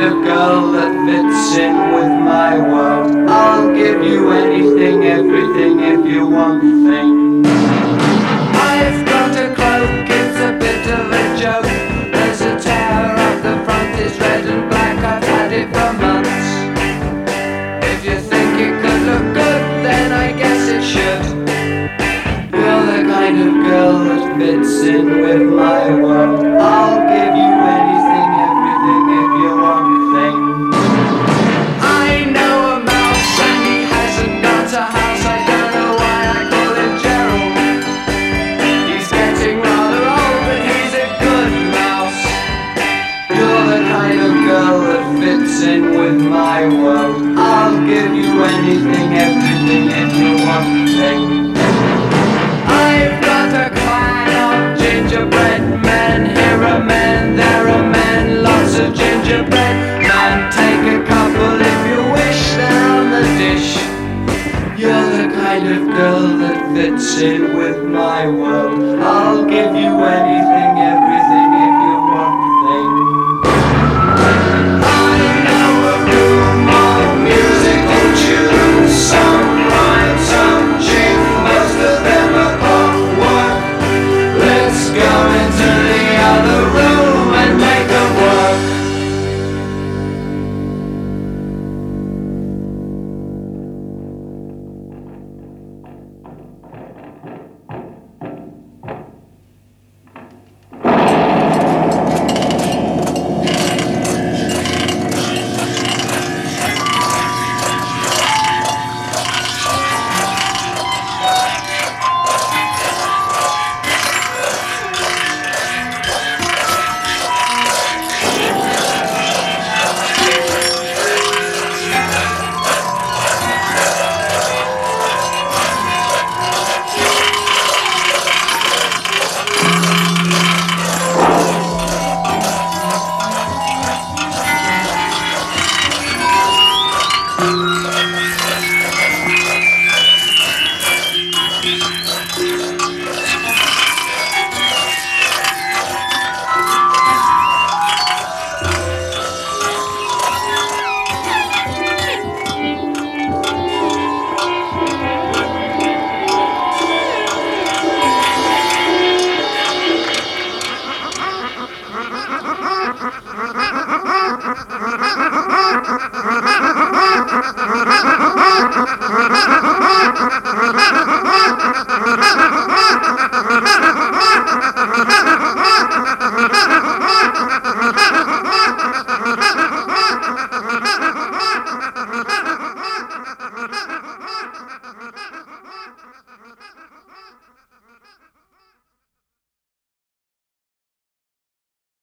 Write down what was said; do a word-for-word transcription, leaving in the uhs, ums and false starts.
of girl that fits in with my world. I'll give you anything, everything if you want things. I've got a cloak, it's a bit of a joke. There's a tear up the front, it's red and black, I've had it for months. If you think it could look good, then I guess it should. You're the kind of girl that fits in with my world. I'll give you anything, everything if you want things. I know a mouse and he hasn't got a house. I don't know why I call him Gerald. He's getting rather old, but he's a good mouse. You're the kind of girl that fits in with my world. I'll give you anything, everything if you want things. I've got a clan of gingerbread men. Here are men, there are men, lots of gingerbread men. Take a couple if you wish, they're on the dish. You're the kind of girl that fits in with my world. I'll give you anything, everything if you want things. I know a room of musical tunes, some rhyme, some jing, most of them are clockwork. Let's go into the other room and make them work. Ha ha ha ha ha!